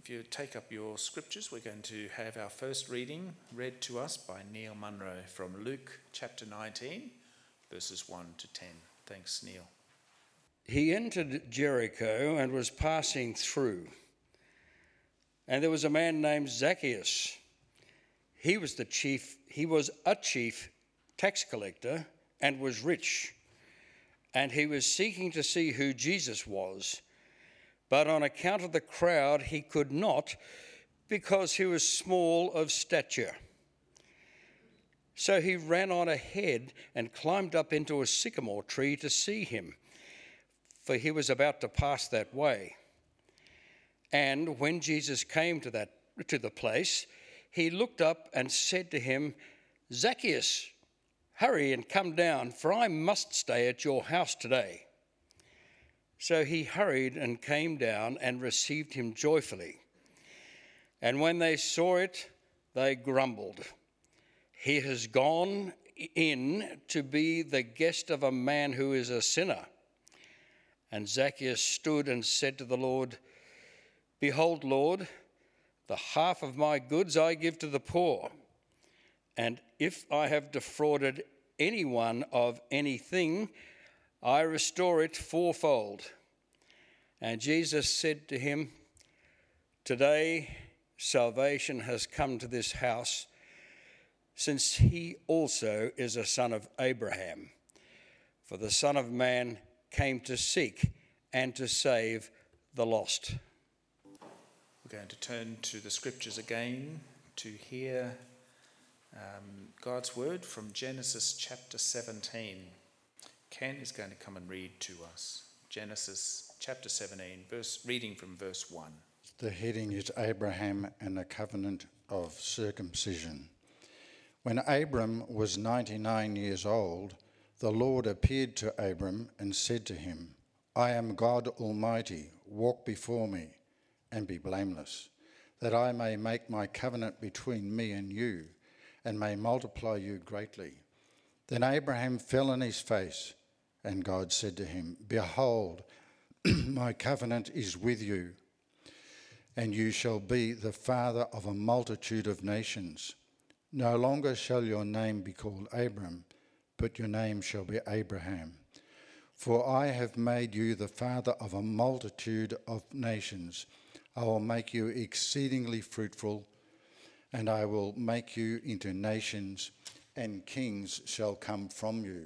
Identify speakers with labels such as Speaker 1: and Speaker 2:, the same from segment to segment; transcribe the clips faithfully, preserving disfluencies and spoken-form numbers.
Speaker 1: If you take up your scriptures, we're going to have our first reading read to us by Neil Munro from Luke chapter nineteen, verses one to ten. Thanks, Neil.
Speaker 2: He entered Jericho and was passing through. And there was a man named Zacchaeus. He was the chief, he was a chief tax collector and was rich. And he was seeking to see who Jesus was. But on account of the crowd, he could not, because he was small of stature. So he ran on ahead and climbed up into a sycamore tree to see him, for he was about to pass that way. And when Jesus came to that to the place, he looked up and said to him, "Zacchaeus, hurry and come down, for I must stay at your house today." So he hurried and came down and received him joyfully. And when they saw it, they grumbled, "He has gone in to be the guest of a man who is a sinner." And Zacchaeus stood and said to the Lord, "Behold, Lord, the half of my goods I give to the poor. And if I have defrauded anyone of anything, I restore it fourfold." And Jesus said to him, "Today salvation has come to this house, since he also is a son of Abraham. For the Son of Man came to seek and to save the lost."
Speaker 1: We're going to turn to the scriptures again to hear um, God's word from Genesis chapter seventeen. Ken is going to come and read to us. Genesis chapter seventeen, verse, reading from verse one.
Speaker 3: The heading is Abraham and the Covenant of Circumcision. When Abram was ninety-nine years old, the Lord appeared to Abram and said to him, "I am God Almighty, walk before me and be blameless, that I may make my covenant between me and you, and may multiply you greatly." Then Abraham fell on his face, and God said to him, "Behold, my covenant is with you, and you shall be the father of a multitude of nations. No longer shall your name be called Abram, but your name shall be Abraham. For I have made you the father of a multitude of nations. I will make you exceedingly fruitful, and I will make you into nations, and kings shall come from you.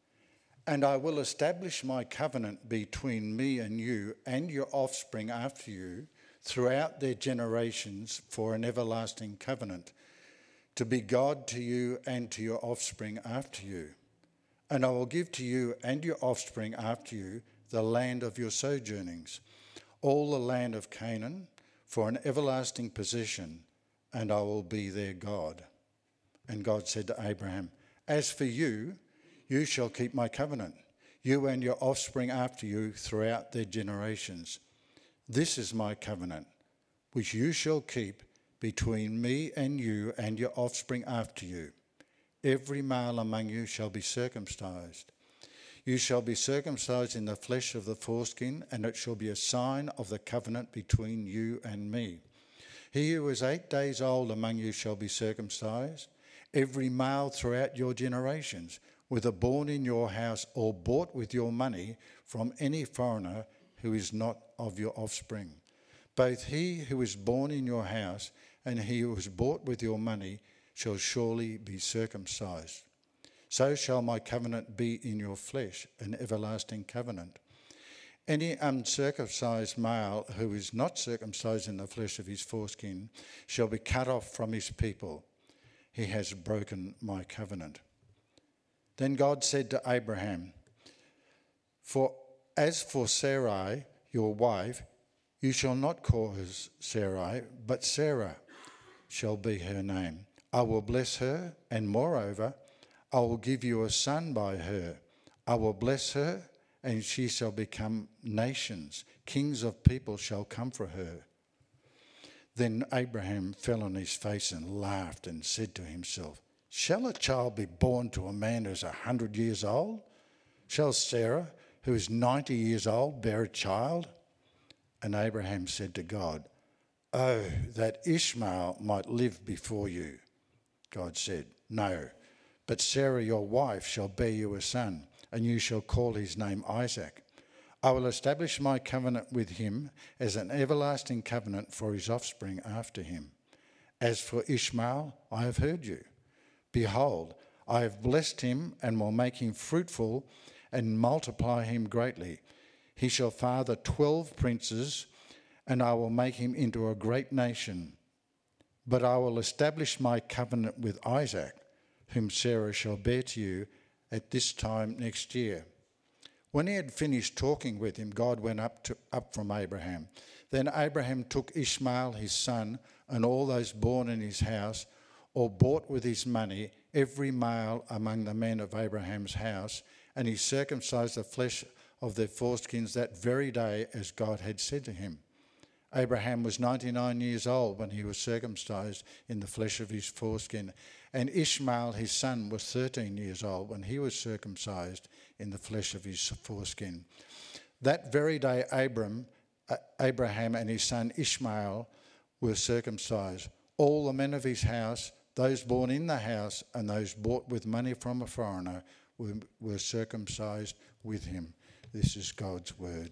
Speaker 3: And I will establish my covenant between me and you and your offspring after you throughout their generations for an everlasting covenant, to be God to you and to your offspring after you. And I will give to you and your offspring after you the land of your sojournings, all the land of Canaan, for an everlasting possession, and I will be their God." And God said to Abraham, "As for you, you shall keep my covenant, you and your offspring after you throughout their generations. This is my covenant, which you shall keep between me and you and your offspring after you. Every male among you shall be circumcised. You shall be circumcised in the flesh of the foreskin, and it shall be a sign of the covenant between you and me. He who is eight days old among you shall be circumcised, every male throughout your generations, whether born in your house or bought with your money from any foreigner who is not of your offspring. Both he who is born in your house and he who is bought with your money shall surely be circumcised. So shall my covenant be in your flesh, an everlasting covenant. Any uncircumcised male who is not circumcised in the flesh of his foreskin shall be cut off from his people. He has broken my covenant." Then God said to Abraham, "For as for Sarai, your wife, you shall not call her Sarai, but Sarah shall be her name. I will bless her, and moreover, I will give you a son by her. I will bless her, and she shall become nations. Kings of people shall come for her." Then Abraham fell on his face and laughed and said to himself, "Shall a child be born to a man who is a hundred years old? Shall Sarah, who is ninety years old, bear a child?" And Abraham said to God, "Oh, that Ishmael might live before you." God said, "No, but Sarah your wife shall bear you a son, and you shall call his name Isaac. I will establish my covenant with him as an everlasting covenant for his offspring after him. As for Ishmael, I have heard you. Behold, I have blessed him and will make him fruitful and multiply him greatly. He shall father twelve princes, and I will make him into a great nation. But I will establish my covenant with Isaac, whom Sarah shall bear to you at this time next year." When he had finished talking with him, God went up to, up from Abraham. Then Abraham took Ishmael his son and all those born in his house, or bought with his money, every male among the men of Abraham's house, and he circumcised the flesh of their foreskins that very day, as God had said to him. Abraham was ninety-nine years old when he was circumcised in the flesh of his foreskin, and Ishmael his son was thirteen years old when he was circumcised in the flesh of his foreskin. That very day Abram, uh, Abraham and his son Ishmael were circumcised. All the men of his house, those born in the house and those bought with money from a foreigner, were, were circumcised with him. This is God's word.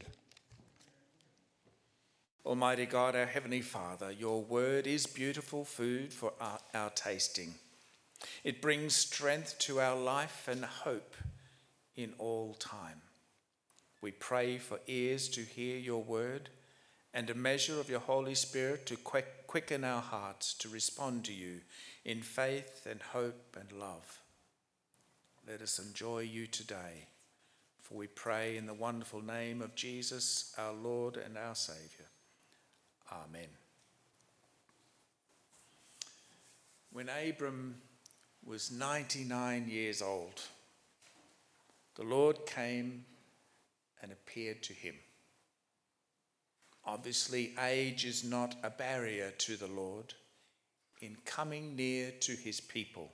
Speaker 1: Almighty God, our Heavenly Father, your word is beautiful food for our, our tasting. It brings strength to our life and hope in all time. We pray for ears to hear your word and a measure of your Holy Spirit to quick, quicken our hearts to respond to you in faith and hope and love. Let us enjoy you today, for we pray in the wonderful name of Jesus, our Lord and our Saviour. Amen. When Abram was ninety-nine years old, the Lord came and appeared to him. Obviously, age is not a barrier to the Lord in coming near to his people.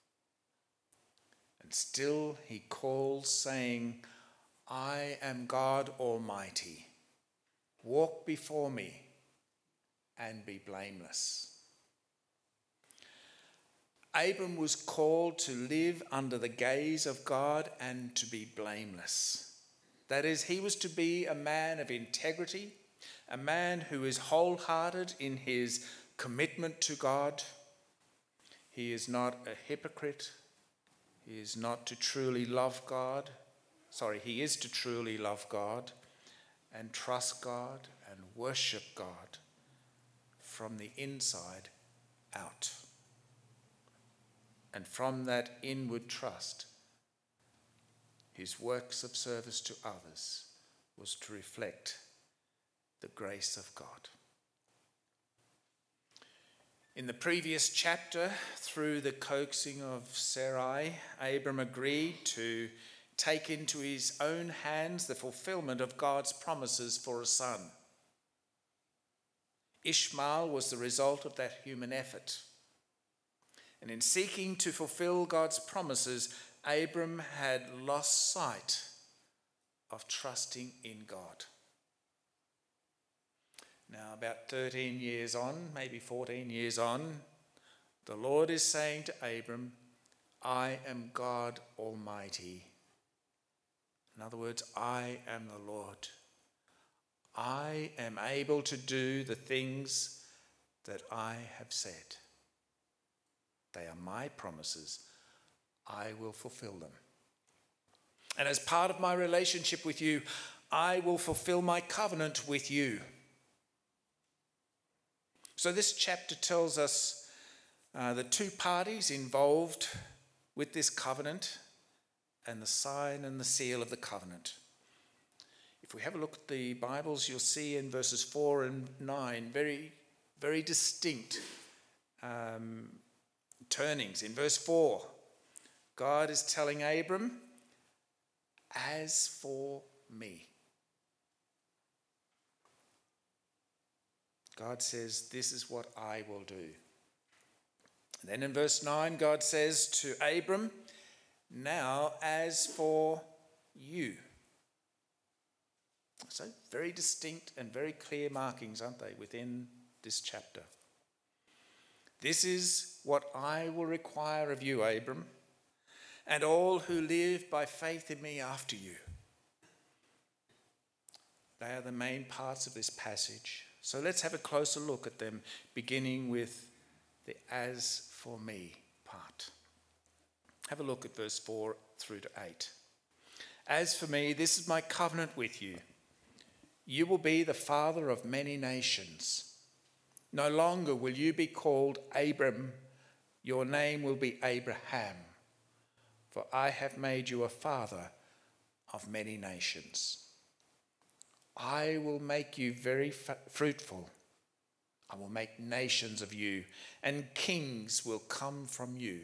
Speaker 1: And still he calls, saying, "I am God Almighty. Walk before me and be blameless." Abram was called to live under the gaze of God and to be blameless. That is, he was to be a man of integrity, a man who is wholehearted in his commitment to God. He is not a hypocrite. He is not to truly love God. Sorry, he is to truly love God and trust God and worship God from the inside out. And from that inward trust, his works of service to others was to reflect the grace of God. In the previous chapter, through the coaxing of Sarai, Abram agreed to take into his own hands the fulfillment of God's promises for a son. Ishmael was the result of that human effort. And in seeking to fulfill God's promises, Abram had lost sight of trusting in God. Now, about thirteen years on, maybe fourteen years on, the Lord is saying to Abram, "I am God Almighty." In other words, I am the Lord. I am able to do the things that I have said. They are my promises. I will fulfill them. And as part of my relationship with you, I will fulfill my covenant with you. So this chapter tells us uh, the two parties involved with this covenant and the sign and the seal of the covenant. If we have a look at the Bibles, you'll see in verses four and nine very, very distinct um, turnings. In verse four, God is telling Abram, "As for me." God says, "This is what I will do." And then in verse nine, God says to Abram, "Now as for you." So very distinct and very clear markings, aren't they, within this chapter. This is what I will require of you, Abram, and all who live by faith in me after you. They are the main parts of this passage. So let's have a closer look at them, beginning with the as for me part. Have a look at verse four through to eight. As for me, this is my covenant with you. You will be the father of many nations. No longer will you be called Abram. Your name will be Abraham. For I have made you a father of many nations. I will make you very f- fruitful. I will make nations of you, and kings will come from you.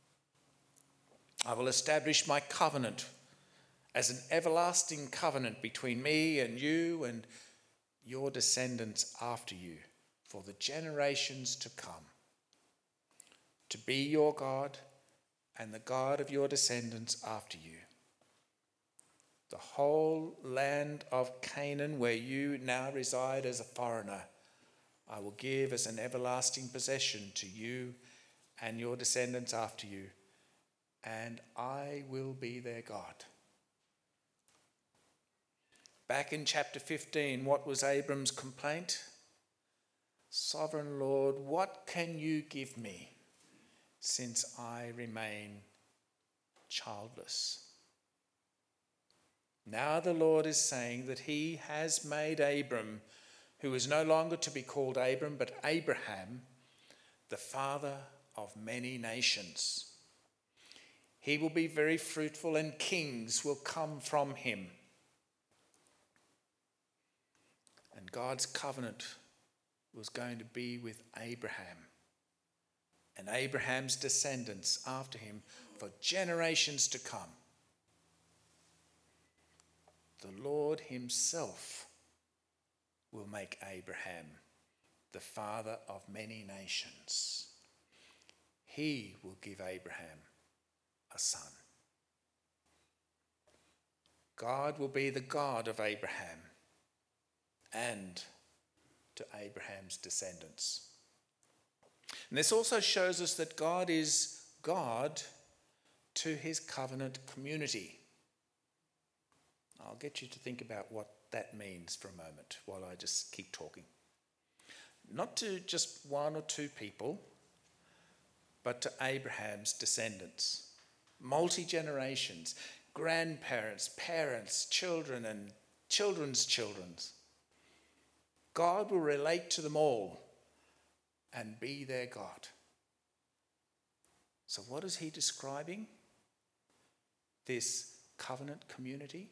Speaker 1: I will establish my covenant as an everlasting covenant between me and you and your descendants after you, for the generations to come, to be your God and the God of your descendants after you. The whole land of Canaan, where you now reside as a foreigner, I will give as an everlasting possession to you and your descendants after you, and I will be their God. Back in chapter fifteen, what was Abram's complaint? Sovereign Lord, what can you give me since I remain childless? Now the Lord is saying that he has made Abram, who is no longer to be called Abram, but Abraham, the father of many nations. He will be very fruitful, and kings will come from him. And God's covenant was going to be with Abraham and Abraham's descendants after him for generations to come. The Lord himself will make Abraham the father of many nations. He will give Abraham a son. God will be the God of Abraham and to Abraham's descendants. And this also shows us that God is God to his covenant community. I'll get you to think about what that means for a moment while I just keep talking. Not to just one or two people, but to Abraham's descendants, multi-generations, grandparents, parents, children, and children's children. God will relate to them all and be their God. So what is he describing? This covenant community?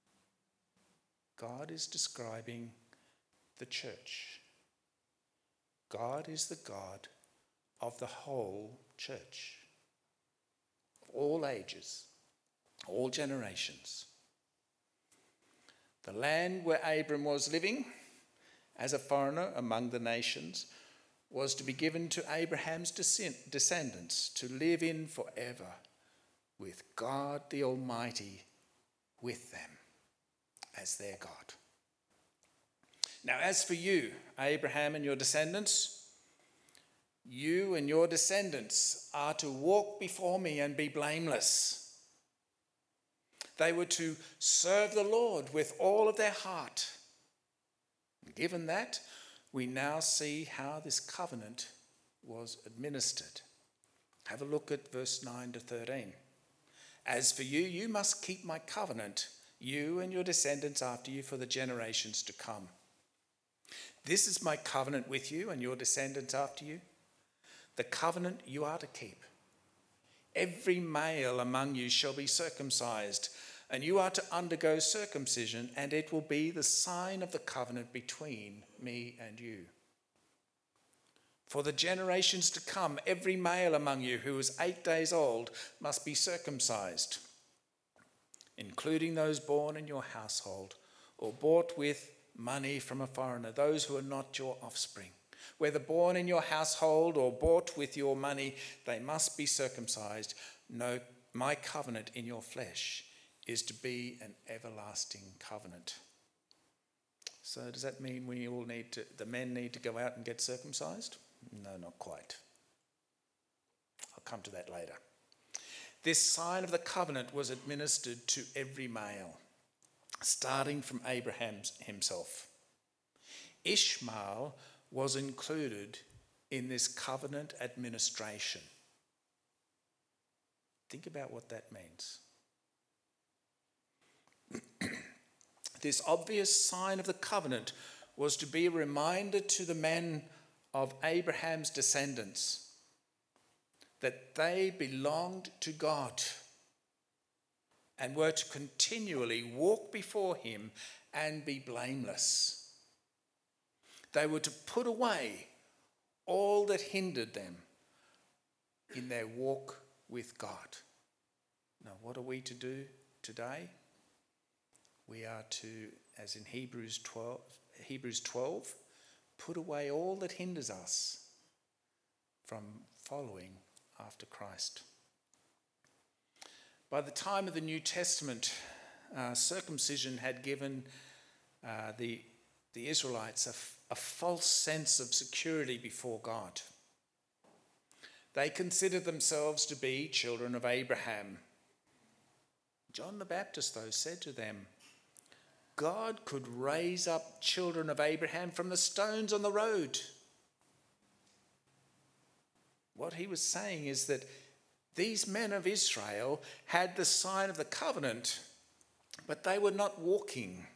Speaker 1: God is describing the church. God is the God of the whole church, of all ages, all generations. The land where Abram was living as a foreigner among the nations was to be given to Abraham's descendants to live in forever, with God the Almighty with them as their God. Now, as for you, Abraham and your descendants, you and your descendants are to walk before me and be blameless. They were to serve the Lord with all of their heart. Given that, we now see how this covenant was administered. Have a look at verse nine to thirteen. As for you, you must keep my covenant, you and your descendants after you, for the generations to come. This is my covenant with you and your descendants after you, the covenant you are to keep. Every male among you shall be circumcised, and you are to undergo circumcision, and it will be the sign of the covenant between me and you. For the generations to come, every male among you who is eight days old must be circumcised, including those born in your household or bought with money from a foreigner, those who are not your offspring. Whether born in your household or bought with your money, they must be circumcised. No, my covenant in your flesh is to be an everlasting covenant. So does that mean we all need to, the men need to go out and get circumcised? No, not quite. I'll come to that later. This sign of the covenant was administered to every male, starting from Abraham himself. Ishmael was included in this covenant administration. Think about what that means. This obvious sign of the covenant was to be a reminder to the men of Abraham's descendants that they belonged to God and were to continually walk before him and be blameless. They were to put away all that hindered them in their walk with God. Now, what are we to do today? We are to, as in Hebrews twelve, Hebrews twelve, put away all that hinders us from following after Christ. By the time of the New Testament, uh, circumcision had given uh, the, the Israelites a, a false sense of security before God. They considered themselves to be children of Abraham. John the Baptist, though, said to them, God could raise up children of Abraham from the stones on the road. What he was saying is that these men of Israel had the sign of the covenant, but they were not walking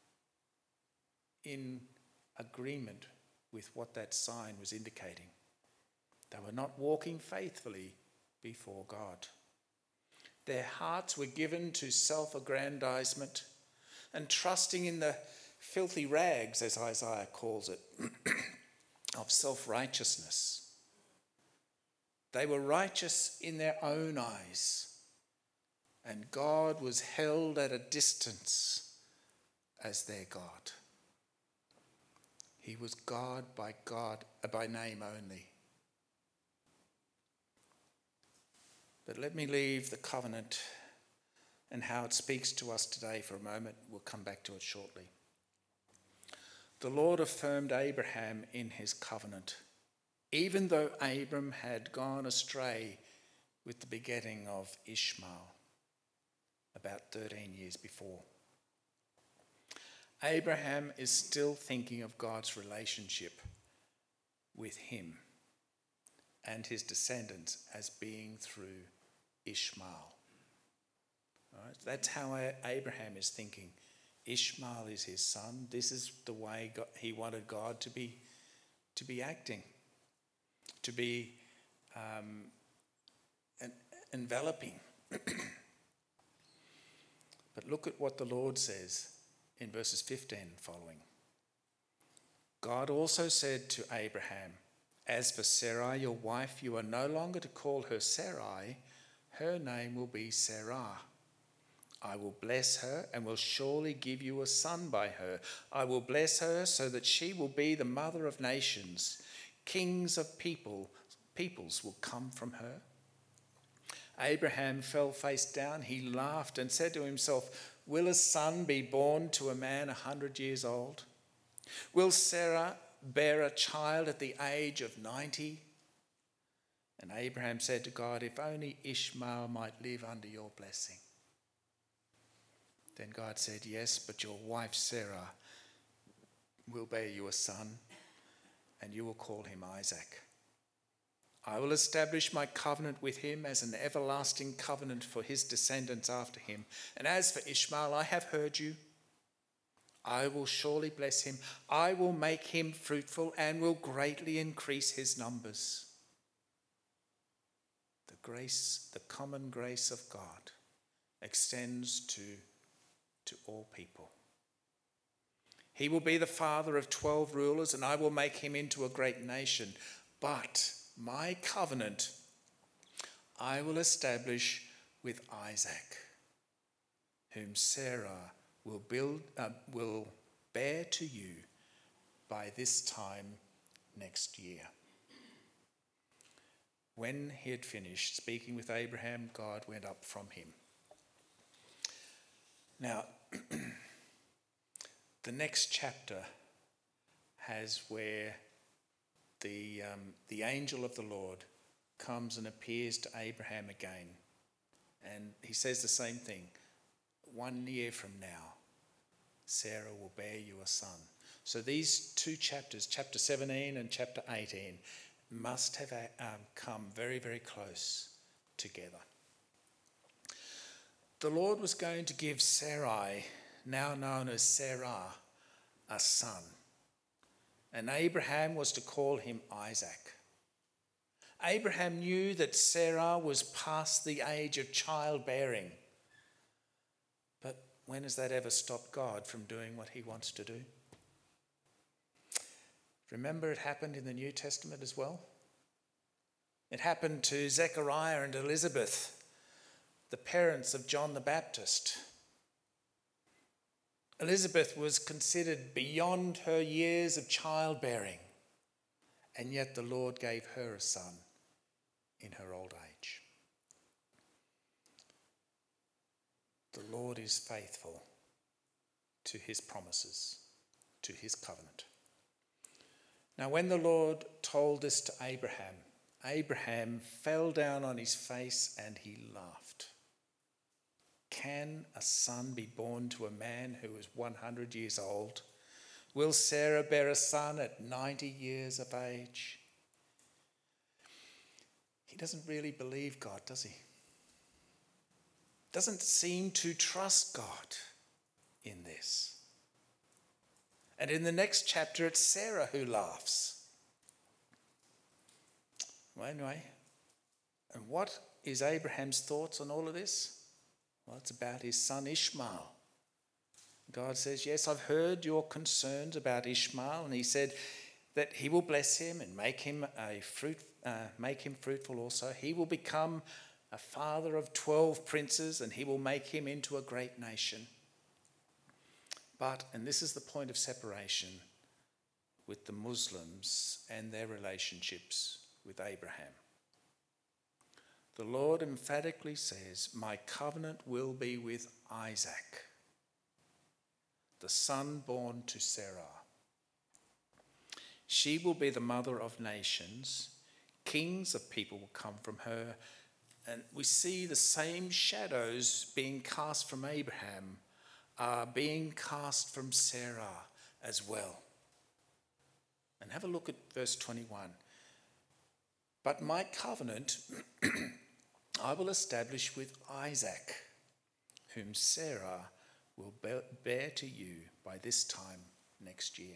Speaker 1: in agreement with what that sign was indicating. They were not walking faithfully before God. Their hearts were given to self-aggrandizement and trusting in the filthy rags, as Isaiah calls it, of self-righteousness. They were righteous in their own eyes, and God was held at a distance as their God. He was God by God, by name only. But let me leave the covenant and how it speaks to us today for a moment. We'll come back to it shortly. The Lord affirmed Abraham in his covenant, even though Abram had gone astray with the begetting of Ishmael about thirteen years before. Abraham is still thinking of God's relationship with him and his descendants as being through Ishmael. All right, that's how Abraham is thinking. Ishmael is his son. This is the way God, he wanted God to be, to be acting, to be um, en- enveloping. But look at what the Lord says in verses fifteen and following. God also said to Abraham, "As for Sarai, your wife, you are no longer to call her Sarai. Her name will be Sarah. I will bless her and will surely give you a son by her. I will bless her so that she will be the mother of nations. Kings of people, peoples will come from her." Abraham fell face down. He laughed and said to himself, "Will a son be born to a man a hundred years old? Will Sarah bear a child at the age of ninety?" And Abraham said to God, "If only Ishmael might live under your blessing." Then God said, "Yes, but your wife Sarah will bear you a son, and you will call him Isaac. I will establish my covenant with him as an everlasting covenant for his descendants after him. And as for Ishmael, I have heard you. I will surely bless him. I will make him fruitful and will greatly increase his numbers." The grace, the common grace of God extends to to all people. He will be the father of twelve rulers, and I will make him into a great nation. But my covenant I will establish with Isaac, whom Sarah will build, uh, will bear to you by this time next year. When he had finished speaking with Abraham, God went up from him. Now, The next chapter has where the, um, the angel of the Lord comes and appears to Abraham again. And he says the same thing. One year from now, Sarah will bear you a son. So these two chapters, chapter seventeen and chapter eighteen, must have um, come very, very close together. The Lord was going to give Sarai, now known as Sarah, a son. And Abraham was to call him Isaac. Abraham knew that Sarah was past the age of childbearing. But when has that ever stopped God from doing what he wants to do? Remember, it happened in the New Testament as well. It happened to Zechariah and Elizabeth, the parents of John the Baptist. Elizabeth was considered beyond her years of childbearing, and yet the Lord gave her a son in her old age. The Lord is faithful to his promises, to his covenant. Now, when the Lord told this to Abraham, Abraham fell down on his face and he laughed. Can a son be born to a man who is one hundred years old? Will Sarah bear a son at ninety years of age? He doesn't really believe God, does he? Doesn't seem to trust God in this. And in the next chapter, it's Sarah who laughs. Well, anyway, and what is Abraham's thoughts on all of this? Well, it's about his son Ishmael. God says, yes, I've heard your concerns about Ishmael, and he said that he will bless him and make him a fruit, uh, make him fruitful also. He will become a father of twelve princes, and he will make him into a great nation. But, and this is the point of separation with the Muslims and their relationships with Abraham. The Lord emphatically says, my covenant will be with Isaac, the son born to Sarah. She will be the mother of nations. Kings of people will come from her. And we see the same shadows being cast from Abraham are being cast from Sarah as well. And have a look at verse twenty-one. But my covenant I will establish with Isaac, whom Sarah will bear to you by this time next year.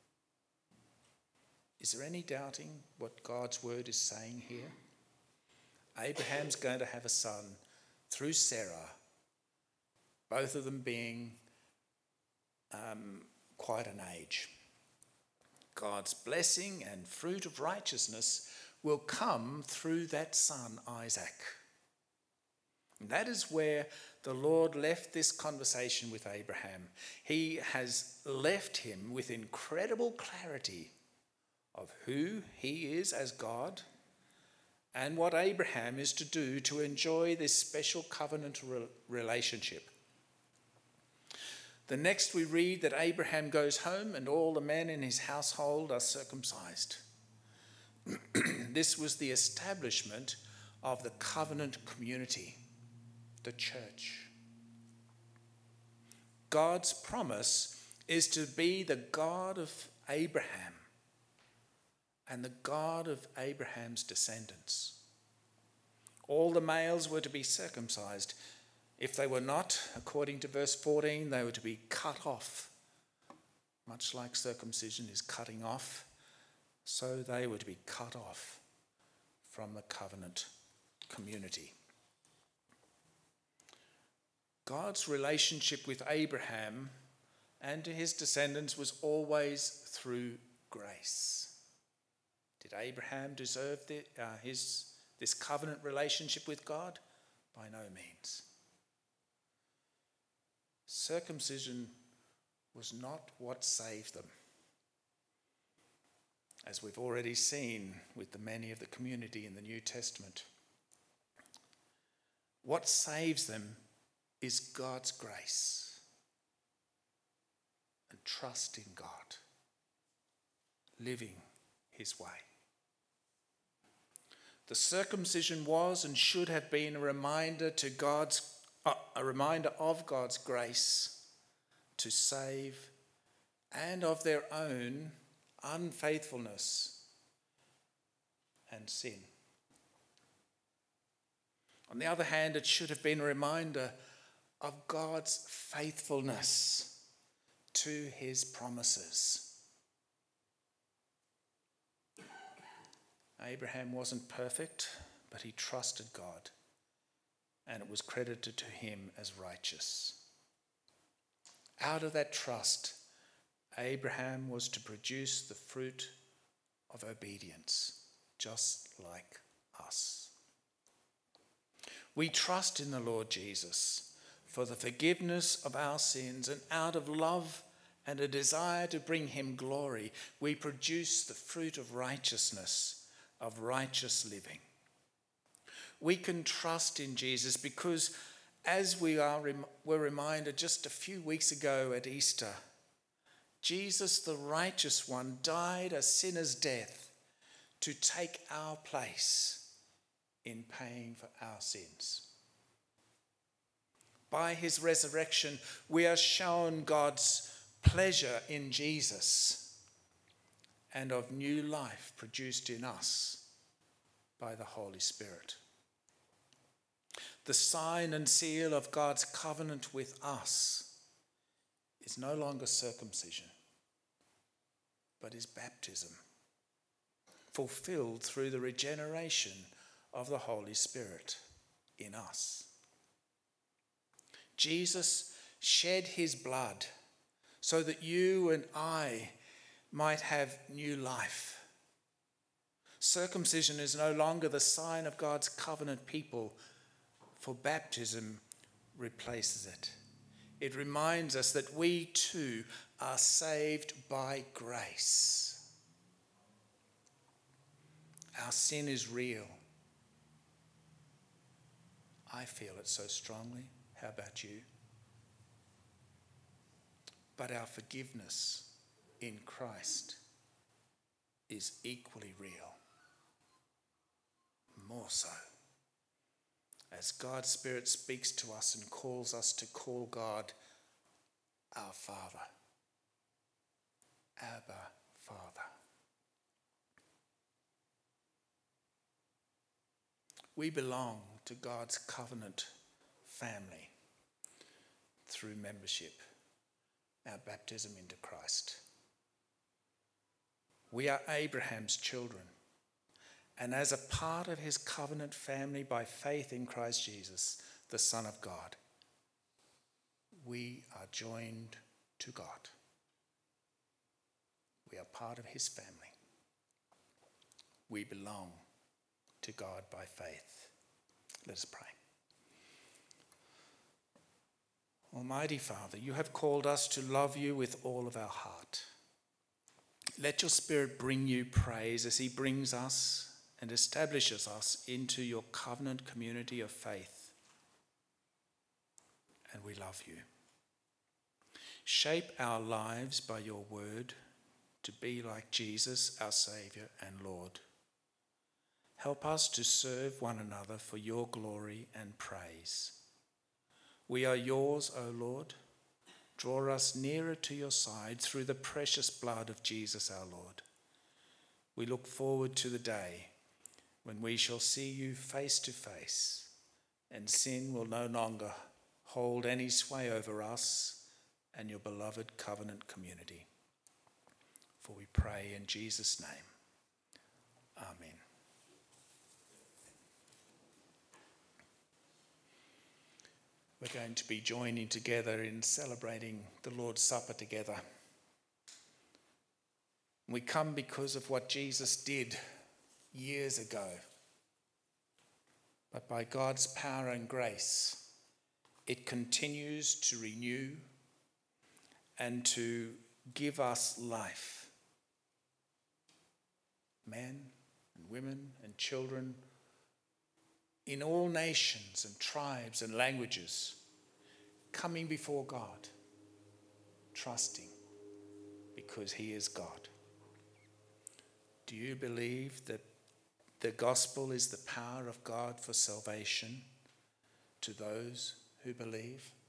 Speaker 1: Is there any doubting what God's word is saying here? Abraham's going to have a son through Sarah, both of them being um, quite an age. God's blessing and fruit of righteousness will come through that son, Isaac. And that is where the Lord left this conversation with Abraham. He has left him with incredible clarity of who he is as God and what Abraham is to do to enjoy this special covenant relationship. The next we read that Abraham goes home and all the men in his household are circumcised. This was the establishment of the covenant community, the church. God's promise is to be the God of Abraham and the God of Abraham's descendants. All the males were to be circumcised. If they were not, according to verse fourteen, they were to be cut off. Much like circumcision is cutting off, so they were to be cut off from the covenant community. God's relationship with Abraham and to his descendants was always through grace. Did Abraham deserve the, uh, his, this covenant relationship with God? By no means. Circumcision was not what saved them, as we've already seen with the many of the community in the New Testament. What saves them is God's grace. and trust in God, living his way. The circumcision was and should have been a reminder to God's uh, a reminder of God's grace to save and of their own unfaithfulness and sin. On the other hand, it should have been a reminder of God's faithfulness to his promises. Abraham wasn't perfect, but he trusted God, and it was credited to him as righteous. Out of that trust, Abraham was to produce the fruit of obedience, just like us. We trust in the Lord Jesus for the forgiveness of our sins, and out of love and a desire to bring him glory, we produce the fruit of righteousness, of righteous living. We can trust in Jesus because, as we are were reminded just a few weeks ago at Easter, Jesus, the righteous one, died a sinner's death to take our place in paying for our sins. By his resurrection, we are shown God's pleasure in Jesus and of new life produced in us by the Holy Spirit. The sign and seal of God's covenant with us is no longer circumcision, but is baptism, fulfilled through the regeneration of the Holy Spirit in us. Jesus shed his blood so that you and I might have new life. Circumcision is no longer the sign of God's covenant people, for baptism replaces it. It reminds us that we too are saved by grace. Our sin is real. I feel it so strongly. How about you? But our forgiveness in Christ is equally real. More so, as God's Spirit speaks to us and calls us to call God our Father. Abba, Father. We belong to God's covenant family through membership, our baptism into Christ. We are Abraham's children, and as a part of his covenant family by faith in Christ Jesus, the Son of God, we are joined to God. We are part of his family. We belong to God by faith. Let us pray. Almighty Father, you have called us to love you with all of our heart. Let your Spirit bring you praise as he brings us and establishes us into your covenant community of faith. And we love you. Shape our lives by your word to be like Jesus, our Saviour and Lord. Help us to serve one another for your glory and praise. We are yours, O Lord. Draw us nearer to your side through the precious blood of Jesus our Lord. We look forward to the day when we shall see you face to face, and sin will no longer hold any sway over us and your beloved covenant community. For we pray in Jesus' name. Amen. We're going to be joining together in celebrating the Lord's Supper together. We come because of what Jesus did years ago. But by God's power and grace, it continues to renew and to give us life. Men and women and children in all nations and tribes and languages, coming before God, trusting because he is God. Do you believe that the gospel is the power of God for salvation to those who believe?